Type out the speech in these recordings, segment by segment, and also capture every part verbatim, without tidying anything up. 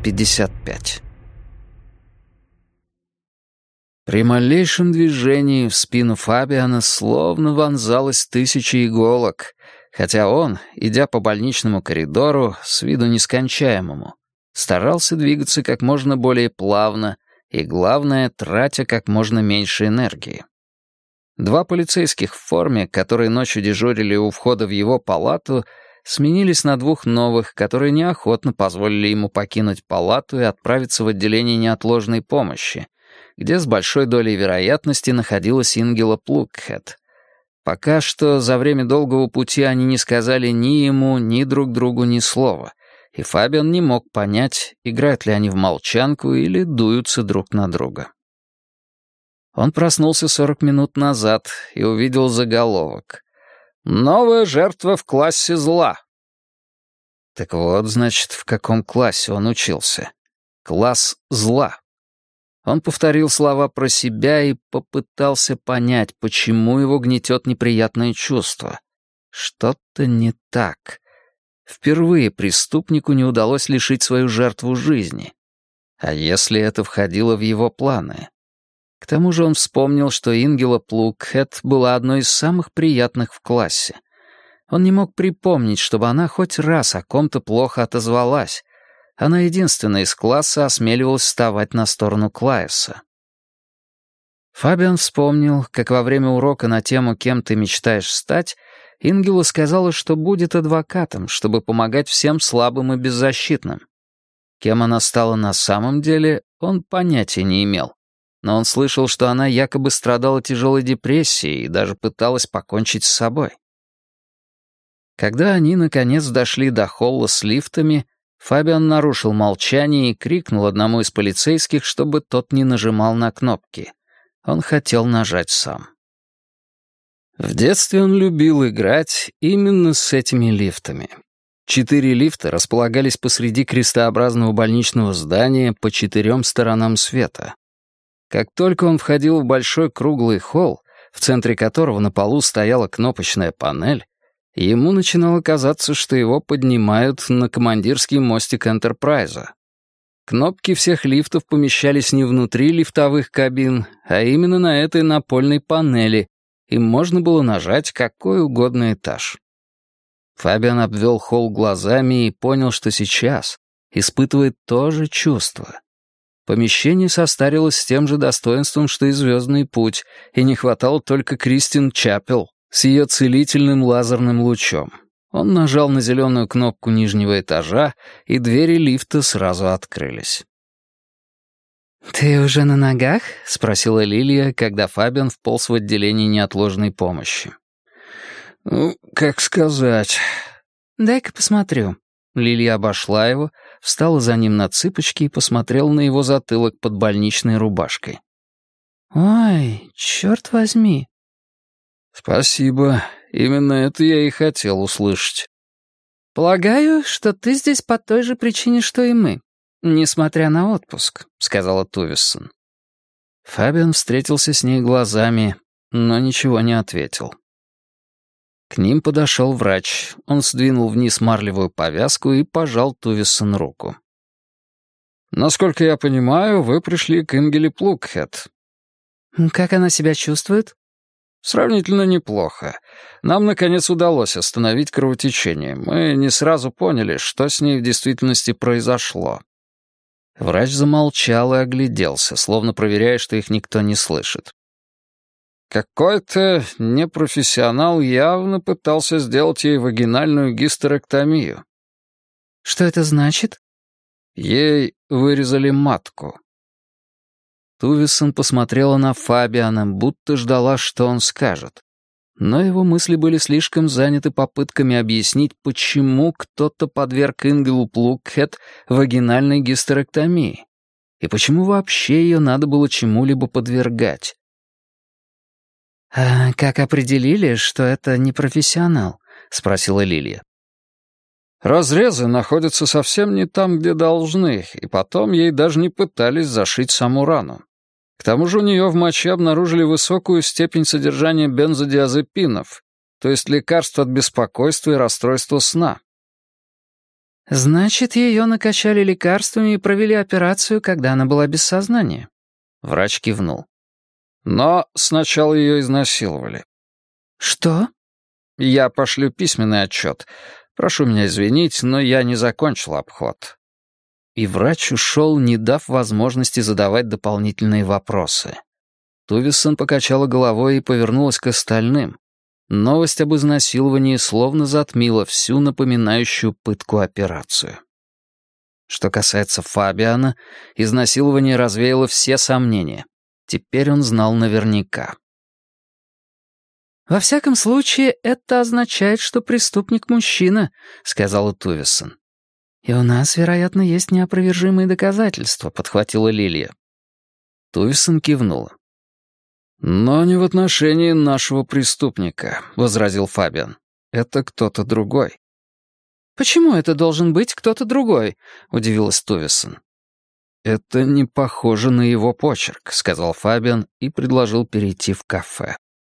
пятьдесят пять. При малейшем движении в спину Фабиана словно вонзалось тысячи иголок, хотя он, идя по больничному коридору, с виду нескончаемому, старался двигаться как можно более плавно и, главное, тратя как можно меньше энергии. Два полицейских в форме, которые ночью дежурили у входа в его палату, сменились на двух новых, которые неохотно позволили ему покинуть палату и отправиться в отделение неотложной помощи, где с большой долей вероятности находилась Ингела Плукхед. Пока что за время долгого пути они не сказали ни ему, ни друг другу ни слова, и Фабиан не мог понять, играют ли они в молчанку или дуются друг на друга. Он проснулся сорок минут назад и увидел заголовок: «Новая жертва в классе зла». Так вот, значит, в каком классе он учился. Класс зла. Он повторил слова про себя и попытался понять, почему его гнетет неприятное чувство. Что-то не так. Впервые преступнику не удалось лишить свою жертву жизни. А если это входило в его планы? К тому же он вспомнил, что Ингела Плукхед была одной из самых приятных в классе. Он не мог припомнить, чтобы она хоть раз о ком-то плохо отозвалась. Она единственная из класса осмеливалась вставать на сторону Клайса. Фабиан вспомнил, как во время урока на тему «Кем ты мечтаешь стать» Ингела сказала, что будет адвокатом, чтобы помогать всем слабым и беззащитным. Кем она стала на самом деле, он понятия не имел. Но он слышал, что она якобы страдала тяжелой депрессией и даже пыталась покончить с собой. Когда они, наконец, дошли до холла с лифтами, Фабиан нарушил молчание и крикнул одному из полицейских, чтобы тот не нажимал на кнопки. Он хотел нажать сам. В детстве он любил играть именно с этими лифтами. Четыре лифта располагались посреди крестообразного больничного здания по четырем сторонам света. Как только он входил в большой круглый холл, в центре которого на полу стояла кнопочная панель, ему начинало казаться, что его поднимают на командирский мостик Энтерпрайза. Кнопки всех лифтов помещались не внутри лифтовых кабин, а именно на этой напольной панели, и можно было нажать какой угодно этаж. Фабиан обвел холл глазами и понял, что сейчас испытывает то же чувство. Помещение состарилось с тем же достоинством, что и «Звездный путь», и не хватало только Кристин Чапел с ее целительным лазерным лучом. Он нажал на зеленую кнопку нижнего этажа, и двери лифта сразу открылись. «Ты уже на ногах?» — спросила Лилия, когда Фабиан вполз в отделение неотложной помощи. «Ну, как сказать...» «Дай-ка посмотрю». Лилия обошла его, встала за ним на цыпочки и посмотрела на его затылок под больничной рубашкой. «Ой, черт возьми». «Спасибо. Именно это я и хотел услышать». «Полагаю, что ты здесь по той же причине, что и мы, несмотря на отпуск», — сказала Тувессон. Фабиан встретился с ней глазами, но ничего не ответил. К ним подошел врач. Он сдвинул вниз марлевую повязку и пожал Тувессон руку. «Насколько я понимаю, вы пришли к Ингеле Плукхед». «Как она себя чувствует?» «Сравнительно неплохо. Нам, наконец, удалось остановить кровотечение. Мы не сразу поняли, что с ней в действительности произошло». Врач замолчал и огляделся, словно проверяя, что их никто не слышит. «Какой-то непрофессионал явно пытался сделать ей вагинальную гистерэктомию». «Что это значит?» «Ей вырезали матку». Тувессон посмотрела на Фабиана, будто ждала, что он скажет. Но его мысли были слишком заняты попытками объяснить, почему кто-то подверг Ингелу Плукхед вагинальной гистерэктомии, и почему вообще ее надо было чему-либо подвергать. «А как определили, что это не профессионал?» — спросила Лилия. «Разрезы находятся совсем не там, где должны, и потом ей даже не пытались зашить саму рану. К тому же у нее в моче обнаружили высокую степень содержания бензодиазепинов, то есть лекарств от беспокойства и расстройства сна». «Значит, ее накачали лекарствами и провели операцию, когда она была без сознания». Врач кивнул. «Но сначала ее изнасиловали». «Что?» «Я пошлю письменный отчет. Прошу меня извинить, но я не закончил обход». И врач ушел, не дав возможности задавать дополнительные вопросы. Тувессон покачала головой и повернулась к остальным. Новость об изнасиловании словно затмила всю напоминающую пытку операцию. Что касается Фабиана, изнасилование развеяло все сомнения. Теперь он знал наверняка. «Во всяком случае, это означает, что преступник мужчина», — сказала Тувессон. «И у нас, вероятно, есть неопровержимые доказательства», — подхватила Лилия. Тувессон кивнула. «Но не в отношении нашего преступника», — возразил Фабиан. «Это кто-то другой». «Почему это должен быть кто-то другой?» — удивилась Тувессон. «Это не похоже на его почерк», — сказал Фабиан и предложил перейти в кафе.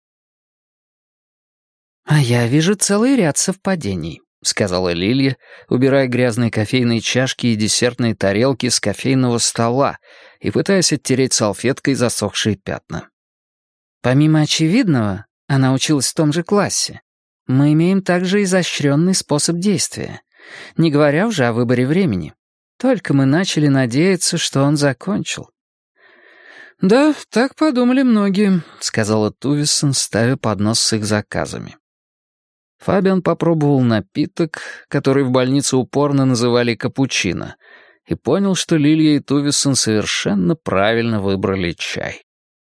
«А я вижу целый ряд совпадений», — сказала Лилия, убирая грязные кофейные чашки и десертные тарелки с кофейного стола и пытаясь оттереть салфеткой засохшие пятна. «Помимо очевидного, она училась в том же классе. Мы имеем также изощренный способ действия, не говоря уже о выборе времени. Только мы начали надеяться, что он закончил». «Да, так подумали многие», — сказала Тувессон, ставя поднос с их заказами. Фабиан попробовал напиток, который в больнице упорно называли капучино, и понял, что Лилия и Тувессон совершенно правильно выбрали чай.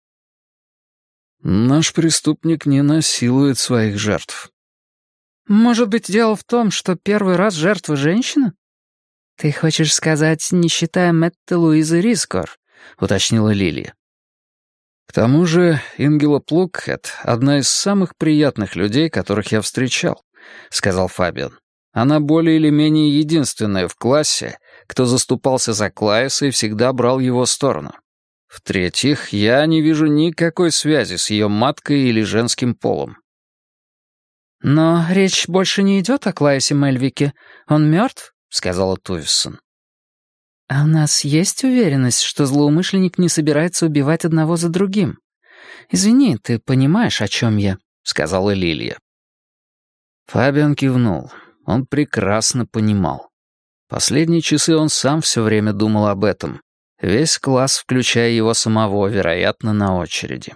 «Наш преступник не насилует своих жертв». «Может быть, дело в том, что первый раз жертва женщина?» «Ты хочешь сказать, не считая Метты Луизы Рискор?» — уточнила Лилия. «К тому же Ингела Плукхед — одна из самых приятных людей, которых я встречал», — сказал Фабиан. «Она более или менее единственная в классе, кто заступался за Клайса и всегда брал его сторону. В-третьих, я не вижу никакой связи с ее маткой или женским полом». «Но речь больше не идет о Клайсе Мельвике. Он мертв?» — сказала Тувессон. «А у нас есть уверенность, что злоумышленник не собирается убивать одного за другим? Извини, ты понимаешь, о чем я», — сказала Лилия. Фабиан кивнул. Он прекрасно понимал. Последние часы он сам все время думал об этом. Весь класс, включая его самого, вероятно, на очереди.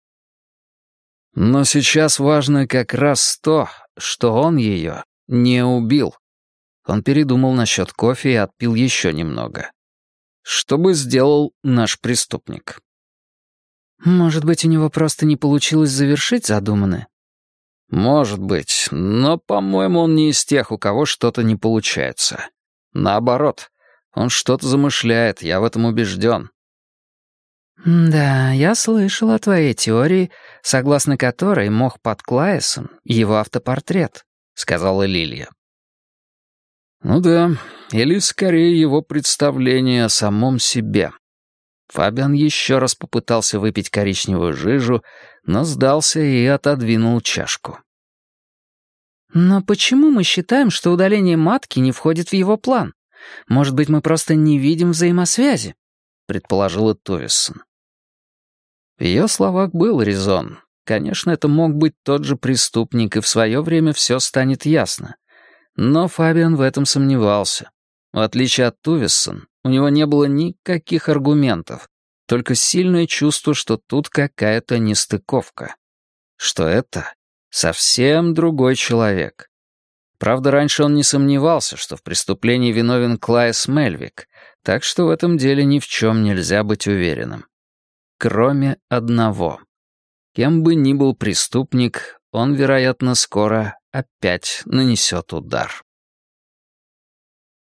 Но сейчас важно как раз то, что он ее не убил. Он передумал насчет кофе и отпил еще немного. Что бы сделал наш преступник? «Может быть, у него просто не получилось завершить задуманное?» «Может быть, но, по-моему, он не из тех, у кого что-то не получается. Наоборот, он что-то замышляет, я в этом убежден». «Да, я слышал о твоей теории, согласно которой мох под Клайсом — его автопортрет», — сказала Лилия. «Ну да, или скорее его представление о самом себе». Фабиан еще раз попытался выпить коричневую жижу, но сдался и отодвинул чашку. «Но почему мы считаем, что удаление матки не входит в его план? Может быть, мы просто не видим взаимосвязи?» — предположила Тувессон. В ее словах был резон. Конечно, это мог быть тот же преступник, и в свое время все станет ясно. Но Фабиан в этом сомневался. В отличие от Тувессон, у него не было никаких аргументов, только сильное чувство, что тут какая-то нестыковка. Что это совсем другой человек. Правда, раньше он не сомневался, что в преступлении виновен Клайс Мельвик, так что в этом деле ни в чем нельзя быть уверенным. Кроме одного. Кем бы ни был преступник, он, вероятно, скоро опять нанесет удар.